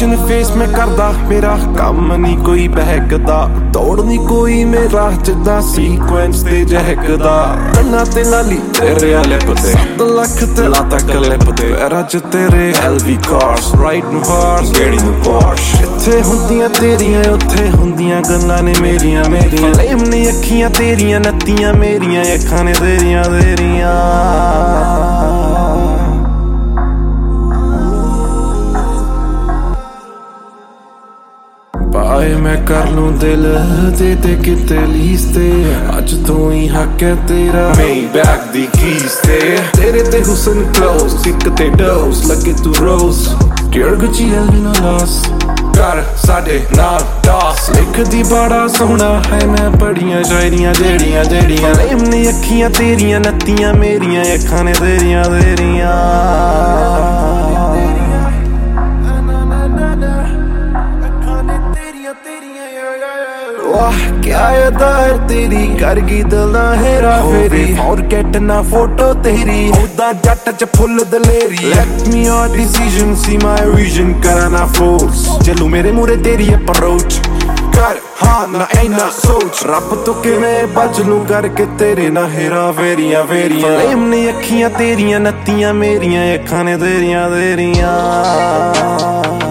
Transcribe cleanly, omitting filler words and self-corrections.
Competition face ਮੈਂ ਕਰਦਾ, ਮੇਰਾ ਕੰਮ ਨਹੀਂ ਕੋਈ ਬਹਿਕਦਾ, ਦੌੜ ਨਹੀਂ ਕੋਈ ਮੇਰਾ ਜਿੱਦਾਂ ਸੀਕੁਐਂਸ ਤੇ ਜਹਿਕਦਾ। ਕੰਨਾਂ ਤੇ ਲਾਲੀ ਤੇਰੇ ਲਿਪ ਤੇ 7 ਲੱਖ ਤੇ ਲਾਤਾ ਕਲਿਪ ਤੇ ਰਾਜ ਤੇਰੇ LV cars ਰਾਈਡ ਨੂੰ ਹਾਰਸ ਗੇੜੀ ਨੂੰ ਪੋਰਸ਼। ਇੱਥੇ ਹੁੰਦੀਆਂ ਤੇਰੀਆਂ ਉੱਥੇ ਹੁੰਦੀਆਂ ਗੱਲਾਂ ਨੇ ਮੇਰੀਆਂ ਫਲੇਮ ਨੇ ਅੱਖੀਆਂ ਤੇਰੀਆਂ ਨੱਤੀਆਂ ਮੇਰੀਆਂ ਅੱਖਾਂ ਨੇ ਤੇਰੀਆਂ ਬਾਏ ਮੈਂ ਕਰ ਲੂੰ ਦਿਲ ਦੇ ਕਿਤੇ ਲੀਸ ਤੇ ਅੱਜ ਤੋਂ ਹੀ ਹੱਕ ਹੈ ਤੇਰਾ ਮੇਬੈਕ ਦੀ ਕੀਸ ਤੇ ਤੇਰੇ ਤੇ ਹੁਸਨ ਕਲੋਜ਼ ਇੱਕ ਤੇ ਡੋਜ਼ ਲੱਗੇ ਤੂੰ ਰੋਜ਼ ਕਿਹੜ ਗੁੱਚੀ ਐਲਵਿਨ ਲਾਸ ਕਰ ਸਾਡੇ ਨਾਲ ਟਾਸ ਲਿਖਦੀ ਬੜਾ ਸੋਹਣਾ ਹੈ ਮੈਂ ਪੜੀਆਂ ਸ਼ਾਇਰੀਆਂ ਜਿਹੜੀਆਂ ਫਲੇਮ ਨੇ ਅੱਖੀਆਂ ਤੇਰੀਆਂ ਨੱਤੀਆਂ ਮੇਰੀਆਂ ਅੱਖਾਂ ਨੇ ਤੇਰੀਆਂ ਵਾਹ ਕਿਆ ਅਦਾ ਹੈ ਤੇਰੀ ਕਰ ਗਈ ਦਿਲ ਦਾ ਹੇਰਾ ਫੇਰੀ ਫੋਰਗੇਟ ਨਾ ਫੋਟੋ ਤੇਰੀ ਉਹਦਾ ਜੱਟ ਚ ਫੁੱਲ ਦਲੇਰੀ let me your decision see my vision ਕਰਾਂ ਨਾ ਫੋਰਸ ਚੱਲੂ ਮੇਰੇ ਮੂਰੇ ਤੇਰੀ ਅਪਰੋਚ ਕਰ ਹਾਂ ਨਾ ਐਨਾ ਸੋਚ ਰੱਬ ਤੋਂ ਕਿਵੇਂ ਬਚ ਲੂੰ ਕਰਕੇ ਤੇਰੇ ਨਾ ਹੇਰਾ ਫੇਰੀਆਂ ਫਲੇਮ ਨੇ ਅੱਖੀਆਂ ਤੇਰੀਆਂ ਨੱਤੀਆਂ ਮੇਰੀਆਂ ਅੱਖਾਂ ਨੇ ਤੇਰੀਆਂ